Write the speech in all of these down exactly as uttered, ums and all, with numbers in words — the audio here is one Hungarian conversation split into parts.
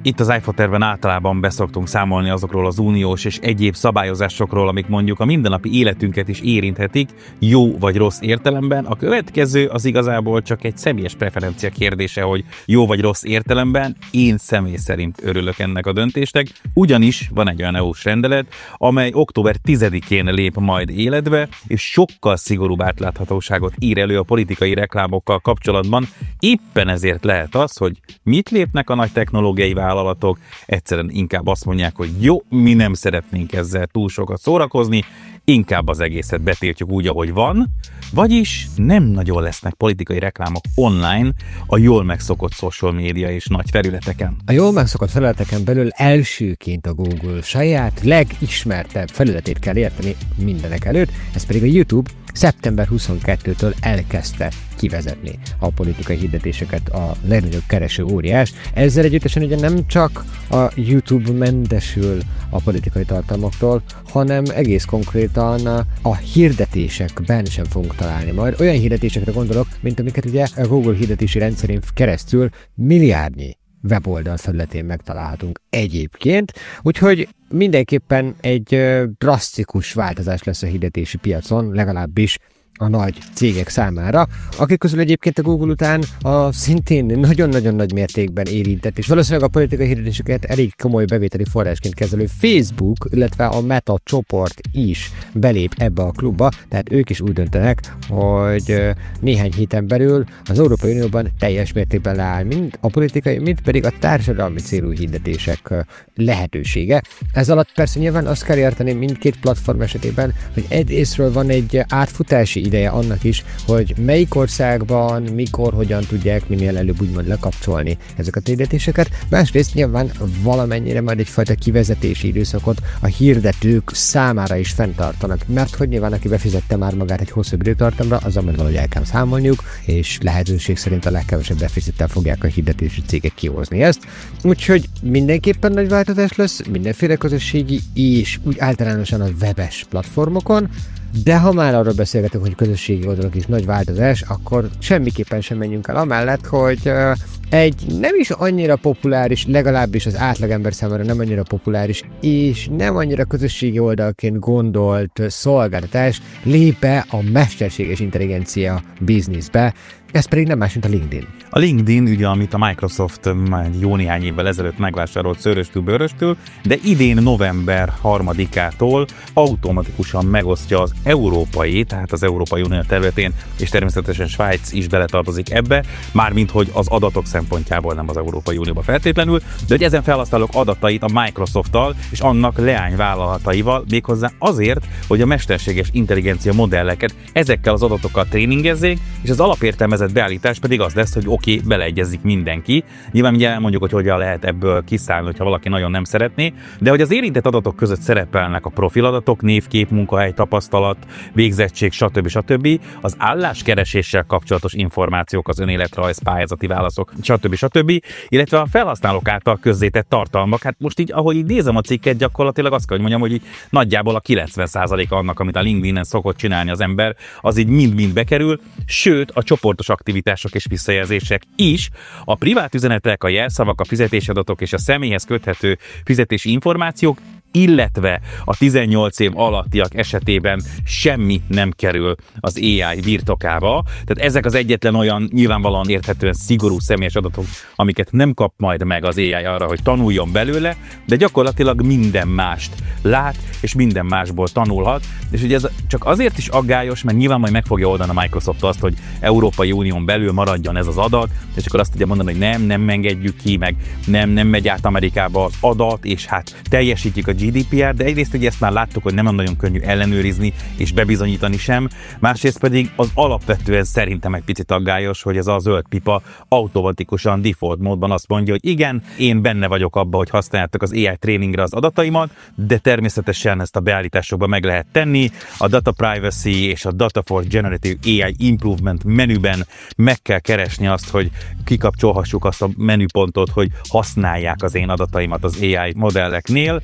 Itt az iFoterben általában beszoktunk számolni azokról az uniós és egyéb szabályozásokról, amik mondjuk a mindennapi életünket is érinthetik, jó vagy rossz értelemben. A következő az igazából csak egy személyes preferencia kérdése, hogy jó vagy rossz értelemben. Én személy szerint örülök ennek a döntésnek, ugyanis van egy olyan é u-s rendelet, amely október tizedikén lép majd életbe, és sokkal szigorúbb átláthatóságot ír elő a politikai reklámokkal kapcsolatban. Éppen ezért lehet az, hogy mit lépnek a nagy technológiai vállalatok, egyszerűen inkább azt mondják, hogy jó, mi nem szeretnénk ezzel túl sokat szórakozni, inkább az egészet betiltjuk úgy, ahogy van, vagyis nem nagyon lesznek politikai reklámok online a jól megszokott social média és nagy felületeken. A jól megszokott felületeken belül elsőként a Google saját legismertebb felületét kell érteni mindenek előtt, ez pedig a YouTube szeptember huszonkettedikétől elkezdte kivezetni a politikai hirdetéseket a legnagyobb kereső óriás. Ezzel együttesen ugye nem csak a YouTube mentesül a politikai tartalmaktól, hanem egész konkrétan a hirdetésekben sem fogunk találni majd. Olyan hirdetésekre gondolok, mint amiket ugye a Google hirdetési rendszerén keresztül milliárdnyi weboldal felületén megtalálhatunk egyébként, úgyhogy mindenképpen egy drasztikus változás lesz a hirdetési piacon, legalábbis a nagy cégek számára, akik közül egyébként a Google után a szintén nagyon-nagyon nagy mértékben érintett, és valószínűleg a politikai hirdetéseket elég komoly bevételi forrásként kezelő Facebook, illetve a Meta csoport is belép ebbe a klubba, tehát ők is úgy döntenek, hogy néhány héten belül az Európai Unióban teljes mértékben leáll mind a politikai, mind pedig a társadalmi célú hirdetések lehetősége. Ez alatt persze nyilván azt kell érteni mindkét platform esetében, hogy egyrésztről van egy átfutási ideje annak is, hogy melyik országban, mikor, hogyan tudják minél előbb úgymond lekapcsolni ezeket a hirdetéseket. Másrészt nyilván valamennyire majd egyfajta kivezetési időszakot a hirdetők számára is fenntartanak, mert hogy nyilván aki befizette már magát egy hosszabb időtartamra, azzal majd valahogy el kell számolniuk, és lehetőség szerint a legkevesebb befizettel fogják a hirdetési cégek kihozni ezt. Úgyhogy mindenképpen nagy változás lesz mindenféle közösségi és úgy általánosan a webes platformokon. De ha már arról beszélgetünk, hogy közösségi oldalak is nagy változás, akkor semmiképpen sem menjünk el amellett, hogy uh, egy nem is annyira populáris, legalábbis az átlagember számára nem annyira populáris, és nem annyira közösségi oldalként gondolt szolgáltatás lép be a mesterséges intelligencia bizniszbe. Ez pedig nem más, mint a LinkedIn. A LinkedIn, ugye, amit a Microsoft már jó néhány évvel ezelőtt megvásárolt szőröstől-bőröstől, de idén november harmadikától automatikusan megosztja az európai, tehát az Európai Unió területén, és természetesen Svájc is beletartozik ebbe, mármint hogy az adatok szempontjából nem az Európai Unióba feltétlenül, de hogy ezen felhasználók adatait a Microsofttal és annak leányvállalataival, méghozzá azért, hogy a mesterséges intelligencia modelleket ezekkel az adatokkal tréningezzék, és az alapértelmezett beállítás pedig az lesz, hogy oké, okay, beleegyezik mindenki. Nyilván ugye elmondjuk, hogy hogyan lehet ebből kiszállni, hogyha valaki nagyon nem szeretné, de hogy az érintett adatok között szerepelnek a profiladatok, névkép, munkahely, tapasztalat, végzettség, stb. stb. Az álláskereséssel kapcsolatos információk, az önéletrajz, pályázati válaszok, stb. stb. Illetve a felhasználók által közzétett tartalmak. Hát most így, ahogy így nézem a cikket, gyakorlatilag azt kell, hogy mondjam, hogy így nagyjából a kilencven százalék annak, amit a LinkedIn-en szokott csinálni az ember, az így mind-mind bekerül, sőt a csoportos aktivitások és visszajelzések is, a privát üzenetek, a jelszavak, a fizetési adatok és a személyhez köthető fizetési információk, illetve a tizennyolc év alattiak esetében semmi nem kerül az á i birtokába. Tehát ezek az egyetlen olyan nyilvánvalóan érthetően szigorú személyes adatok, amiket nem kap majd meg az á i arra, hogy tanuljon belőle, de gyakorlatilag minden mást lát, és minden másból tanulhat. És ugye ez csak azért is aggályos, mert nyilván majd meg fogja oldani a Microsoft azt, hogy Európai Unión belül maradjon ez az adat, és akkor azt tudja mondani, hogy nem, nem engedjük ki, meg nem, nem megy át Amerikába az adat, és hát teljesítjük a gé dé pé er, de egyrészt ugye ezt már láttuk, hogy nem nagyon könnyű ellenőrizni és bebizonyítani sem, másrészt pedig az alapvetően szerintem egy picit aggályos, hogy ez a zöld pipa automatikusan default módban azt mondja, hogy igen, én benne vagyok abban, hogy használjátok az á i tréningre az adataimat, de természetesen ezt a beállításokba meg lehet tenni, a Data Privacy és a Data for Generative á i Improvement menüben meg kell keresni azt, hogy kikapcsolhassuk azt a menüpontot, hogy használják az én adataimat az á i modelleknél, illetve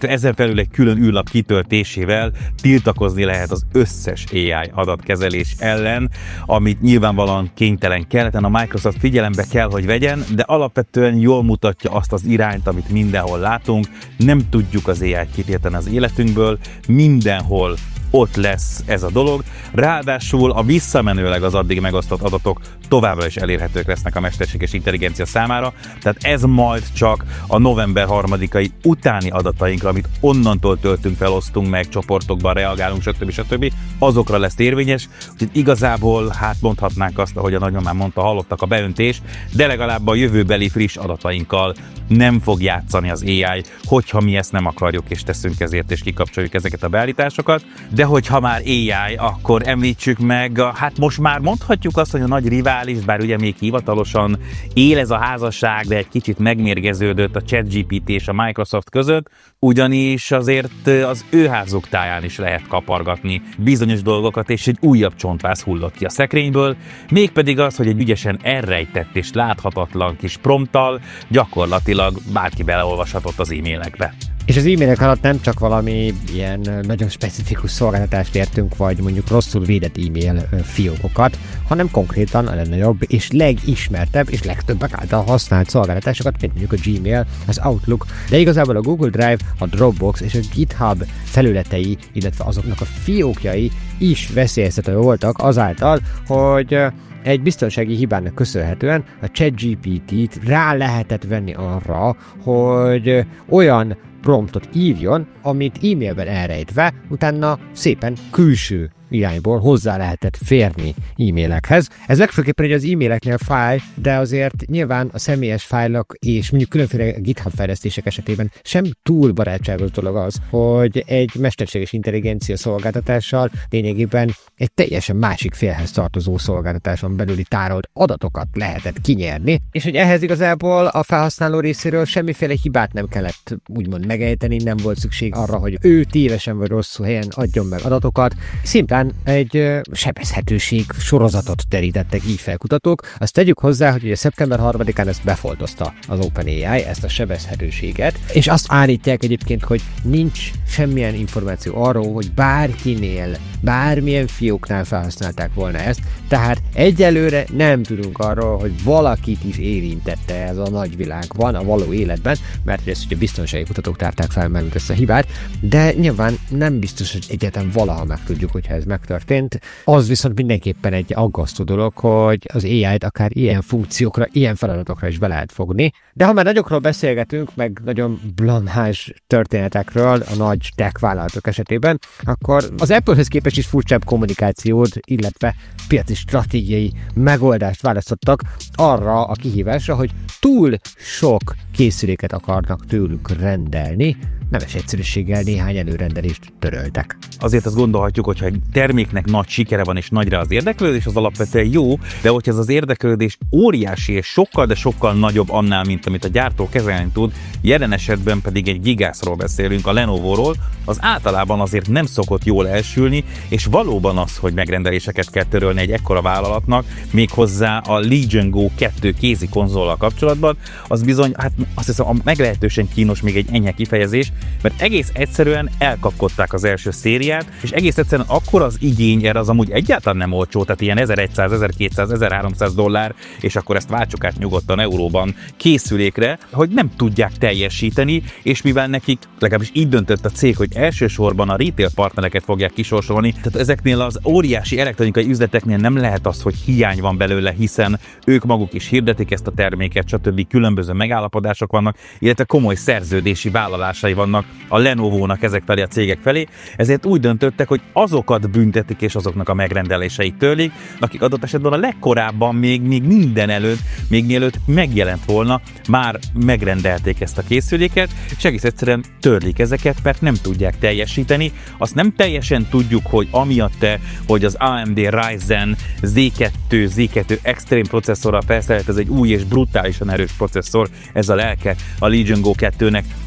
illetve ezen felül egy külön űrlap kitöltésével tiltakozni lehet az összes á i adatkezelés ellen, amit nyilvánvalóan kénytelen keleten a Microsoft figyelembe kell, hogy vegyen, de alapvetően jól mutatja azt az irányt, amit mindenhol látunk. Nem tudjuk az á i-t kitiltani az életünkből, mindenhol ott lesz ez a dolog. Ráadásul a visszamenőleg az addig megosztott adatok továbbra is elérhetők lesznek a mesterséges intelligencia számára, tehát ez majd csak a november harmadikai utáni adatainkra, amit onnantól töltünk fel, osztunk meg, csoportokban reagálunk, stb. stb. Azokra lesz érvényes, úgyhogy igazából hát mondhatnánk azt, ahogy a nagymamám mondta, hallottak a beöntés, de legalább a jövőbeli friss adatainkkal nem fog játszani az á i, hogyha mi ezt nem akarjuk és teszünk ezért és kikapcsoljuk ezeket a beállításokat. De hogyha már á i, akkor említsük meg, hát most már mondhatjuk azt, hogy a nagy rivális, bár ugye még hivatalosan él ez a házasság, de egy kicsit megmérgeződött a ChatGPT és a Microsoft között, ugyanis azért az ő házuk táján is lehet kapargatni bizonyos dolgokat, és egy újabb csontváz hullott ki a szekrényből, mégpedig az, hogy egy ügyesen elrejtett és láthatatlan kis prompttal gyakorlatilag bárki beleolvashatott az e-mailekbe. És az e-mailek alatt nem csak valami ilyen nagyon specifikus szolgáltatást értünk, vagy mondjuk rosszul védett e-mail fiókokat, hanem konkrétan a legnagyobb és legismertebb és legtöbbek által használt szolgáltatásokat, mint mondjuk a Gmail, az Outlook, de igazából a Google Drive, a Dropbox és a GitHub felületei, illetve azoknak a fiókjai is veszélyeztetve voltak azáltal, hogy egy biztonsági hibának köszönhetően a ChatGPT-t rá lehetett venni arra, hogy olyan promptot írjon, amit e-mailben elrejtve, utána szépen külső irányból hozzá lehetett férni e-mailekhez. Ez legfőképpen hogy az e-maileknél fáj, de azért nyilván a személyes fájlok és mondjuk különféle GitHub fejlesztések esetében sem túl barátságos dolog az, hogy egy mesterséges intelligencia szolgáltatással lényegében egy teljesen másik félhez tartozó szolgáltatáson belüli tárolt adatokat lehetett kinyerni, és hogy ehhez igazából a felhasználó részéről semmiféle hibát nem kellett úgymond megejteni, nem volt szükség arra, hogy ő tévesen vagy rosszul helyen adjon meg adatokat. Szimplán egy ö, sebezhetőség sorozatot terítettek így felkutatók. Azt tegyük hozzá, hogy ugye szeptember harmadikán ezt befoltozta az OpenAI, ezt a sebezhetőséget, és azt állítják egyébként, hogy nincs semmilyen információ arról, hogy bárkinél, bármilyen fióknál felhasználták volna ezt, tehát egyelőre nem tudunk arról, hogy valakit is érintette ez a nagyvilágban, a való életben, mert ezt ugye biztonsági kutatók tárták fel meg ezt a hibát, de nyilván nem biztos, hogy egyáltalán valaha megtudjuk, hogyha ez megtörtént. Az viszont mindenképpen egy aggasztó dolog, hogy az á i-t akár ilyen funkciókra, ilyen feladatokra is be lehet fogni. De ha már nagyokról beszélgetünk, meg nagyon blanhás történetekről a nagy tech vállalatok esetében, akkor az Applehez képest is furcsább kommunikációt, illetve piaci stratégiai megoldást választottak arra a kihívásra, hogy túl sok készüléket akarnak tőlük rendelni, nemes egyszerűséggel néhány előrendelést töröltek. Azért azt gondolhatjuk, hogyha egy terméknek nagy sikere van és nagyra az érdeklődés, az alapvetően jó, de hogyha ez az érdeklődés óriási és sokkal, de sokkal nagyobb annál, mint amit a gyártó kezelni tud, jelen esetben pedig egy gigászról beszélünk, a Lenovo-ról, az általában azért nem szokott jól elsülni, és valóban az, hogy megrendeléseket kell törölni egy ekkora vállalatnak, méghozzá a Legion Go kettő kézi konzollal kapcsolatban, az bizony, hát azt hiszem, a meglehetősen kínos még egy enyhe kifejezés, mert egész egyszerűen elkapkodták az első szériát, és egész egyszerűen akkor az igény erre az amúgy egyáltalán nem olcsó, tehát ilyen ezerszáz, ezerkétszáz, ezerháromszáz dollár, és akkor ezt váltsuk át nyugodtan euróban készülékre, hogy nem tudják teljesíteni, és mivel nekik, legalábbis így döntött a cég, hogy elsősorban a retail partnereket fogják kisorsolni, tehát ezeknél az óriási elektronikai üzleteknél nem lehet az, hogy hiány van belőle, hiszen ők maguk is hirdetik ezt a terméket, stb. Különböző megállapodások vannak, illetve komoly szerződési vállalásai vannak a Lenovo-nak ezek felé, a cégek felé, ezért úgy döntöttek, hogy azokat büntetik és azoknak a megrendeléseit törlik, akik adott esetben a legkorábban még, még minden előtt, még mielőtt megjelent volna, már megrendelték ezt a készüléket, és egész egyszerűen törlik ezeket, mert nem tudják teljesíteni. Azt nem teljesen tudjuk, hogy amiatt-e, hogy az á em dé Ryzen zé kettő, zé kettő Extreme processzorral felszerelt, ez egy új és brutálisan erős processzor, ez a lelke a Legion Go kettőnek,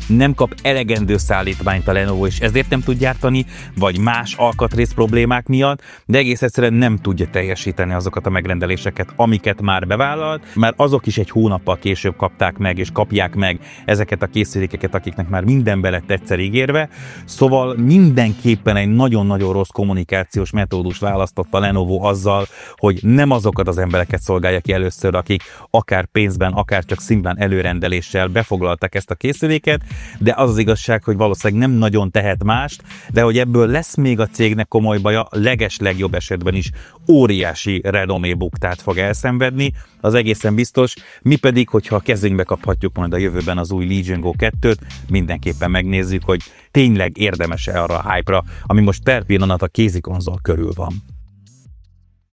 nem kap elegendő szállítmányt a Lenovo, és ezért nem tud gyártani, vagy más alkatrész problémák miatt, de egész egyszerűen nem tudja teljesíteni azokat a megrendeléseket, amiket már bevállalt, mert azok is egy hónappal később kapták meg, és kapják meg ezeket a készülékeket, akiknek már minden be lett egyszer ígérve. Szóval mindenképpen egy nagyon-nagyon rossz kommunikációs metódus választott a Lenovo azzal, hogy nem azokat az embereket szolgálja ki először, akik akár pénzben, akár csak szimplán előrendeléssel befoglalták ezt a készüléket, de az az igazság, hogy valószínűleg nem nagyon tehet mást, de hogy ebből lesz még a cégnek komoly baja, leges legjobb esetben is óriási renomé buktát fog elszenvedni, az egészen biztos, mi pedig, hogyha a kezünkbe kaphatjuk majd a jövőben az új Legion Go kettőt, mindenképpen megnézzük, hogy tényleg érdemes-e arra a hype-ra, ami most per pillanat a kézikonzol körül van.